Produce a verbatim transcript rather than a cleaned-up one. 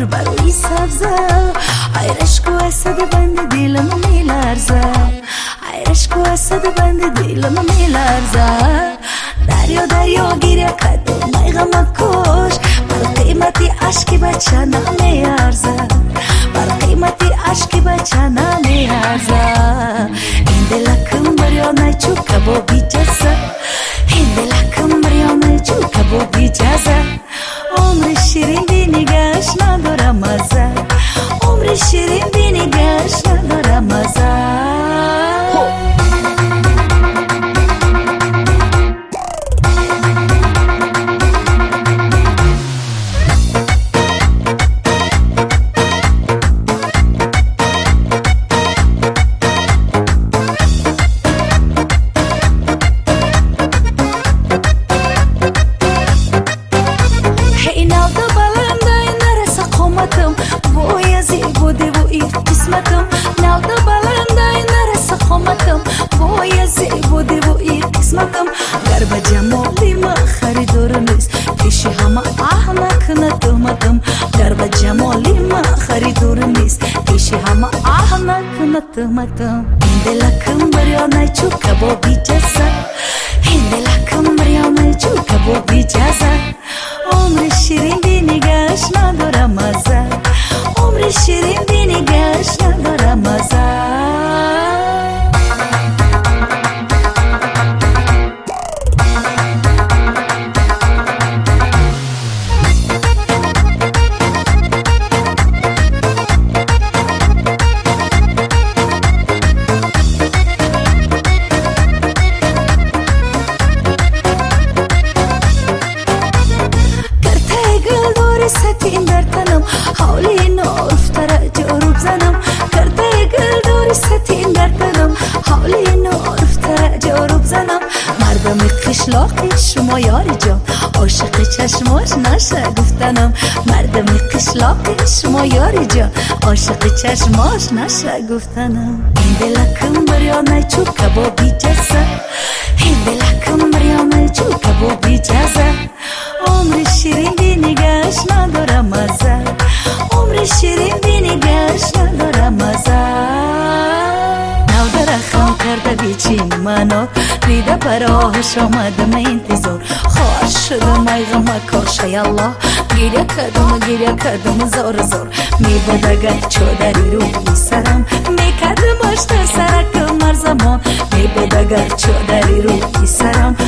نور بروی سبزه ایرش کو اسد بند دلم میلرزه ایرش کو اسد بند دلم میلرزه دریا دریا گیره کد میغم کش بر قیمتی عشقی بچه نمیارزه بر قیمتی عشقی بچه نمیارزه این دلکم بریانه چو کبابی جزه این دلکم بریانه چو کبابی جزه عمر شیرین بی نگهش نداره مزه عمر شیرین بی نگهش نداره مزه گر به جمالی ما خریدار نیست پیش همه احمق نتومتم گر به جمالی ما خریدار نیست پیش همه احمق نتومتم این دلکم بریانه چو کبابی جزه این دلکم بریانه چو کبابی جزه عمر شیرین بی نگهش نداره مزه عمر شیرین بی نگهش نداره مزه ستین در تنم حالی نافتره جاروب زنم کرده گل داری ستین در تنم حالی نافتره جاروب زنم مردم قشلاقی شما یاری جان عاشق چشماش نشه گفتنم مردم قشلاقی شما یاری جان عاشق چشماش نشه گفتنم این دلکم بریانه چو کبابی جزه این دلکم بریانه چو کبابی جزه عمر شیرین بی نگهش نداره مزه عمر شیرین بی نگهش نداره مزه نو درخم کرده بیچین منو دیده پراهش آمدم انتظار خواه شده میغم کاشه یالله گیره کدم گیره کدم زار زار می بدگر چودری روی سرم می کدم اشت سرک مر زمان می بدگر چودری روی سرم